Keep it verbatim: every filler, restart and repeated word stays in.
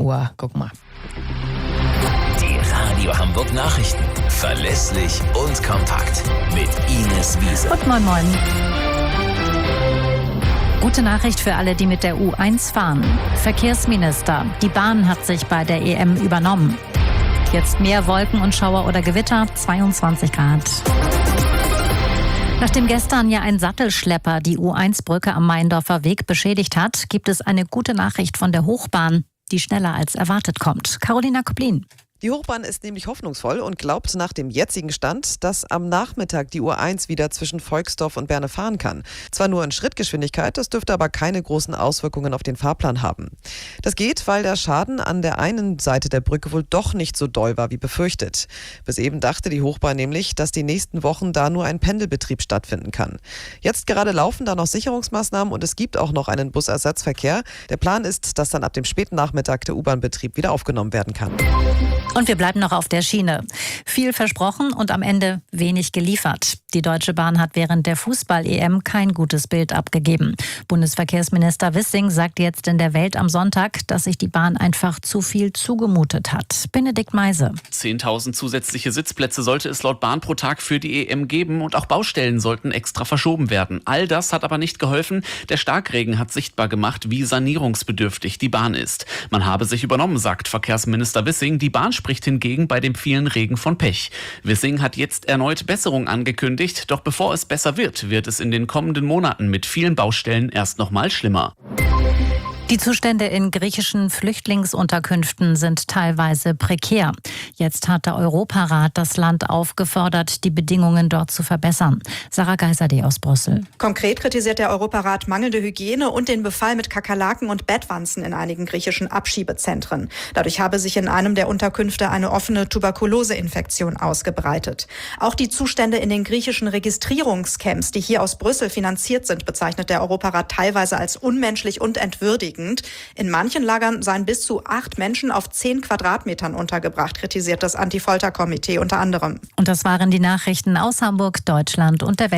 Uhr. Guck mal. Die Radio Hamburg Nachrichten. Verlässlich und kompakt. Mit Ines Wiese. Und moin moin. Gute Nachricht für alle, die mit der U eins fahren. Verkehrsminister, die Bahn hat sich bei der E M übernommen. Jetzt mehr Wolken und Schauer oder Gewitter, zweiundzwanzig Grad. Nachdem gestern ja ein Sattelschlepper die U eins Brücke am Meindorfer Weg beschädigt hat, gibt es eine gute Nachricht von der Hochbahn, die schneller als erwartet kommt. Carolina Koplin. Die Hochbahn ist nämlich hoffnungsvoll und glaubt nach dem jetzigen Stand, dass am Nachmittag die U eins wieder zwischen Volksdorf und Berne fahren kann. Zwar nur in Schrittgeschwindigkeit, das dürfte aber keine großen Auswirkungen auf den Fahrplan haben. Das geht, weil der Schaden an der einen Seite der Brücke wohl doch nicht so doll war wie befürchtet. Bis eben dachte die Hochbahn nämlich, dass die nächsten Wochen da nur ein Pendelbetrieb stattfinden kann. Jetzt gerade laufen da noch Sicherungsmaßnahmen und es gibt auch noch einen Busersatzverkehr. Der Plan ist, dass dann ab dem späten Nachmittag der U-Bahn-Betrieb wieder aufgenommen werden kann. Und wir bleiben noch auf der Schiene. Viel versprochen und am Ende wenig geliefert. Die Deutsche Bahn hat während der Fußball-E M kein gutes Bild abgegeben. Bundesverkehrsminister Wissing sagt jetzt in der Welt am Sonntag, dass sich die Bahn einfach zu viel zugemutet hat. Benedikt Meise. zehntausend zusätzliche Sitzplätze sollte es laut Bahn pro Tag für die E M geben und auch Baustellen sollten extra verschoben werden. All das hat aber nicht geholfen. Der Starkregen hat sichtbar gemacht, wie sanierungsbedürftig die Bahn ist. Man habe sich übernommen, sagt Verkehrsminister Wissing. Die Bahn spricht hingegen bei dem vielen Regen von Pech. Wissing hat jetzt erneut Besserung angekündigt, doch bevor es besser wird, wird es in den kommenden Monaten mit vielen Baustellen erst noch mal schlimmer. Die Zustände in griechischen Flüchtlingsunterkünften sind teilweise prekär. Jetzt hat der Europarat das Land aufgefordert, die Bedingungen dort zu verbessern. Sarah Geiserde aus Brüssel. Konkret kritisiert der Europarat mangelnde Hygiene und den Befall mit Kakerlaken und Bettwanzen in einigen griechischen Abschiebezentren. Dadurch habe sich in einem der Unterkünfte eine offene Tuberkuloseinfektion ausgebreitet. Auch die Zustände in den griechischen Registrierungscamps, die hier aus Brüssel finanziert sind, bezeichnet der Europarat teilweise als unmenschlich und entwürdigend. In manchen Lagern seien bis zu acht Menschen auf zehn Quadratmetern untergebracht, kritisiert das Anti-Folter-Komitee unter anderem. Und das waren die Nachrichten aus Hamburg, Deutschland und der Welt.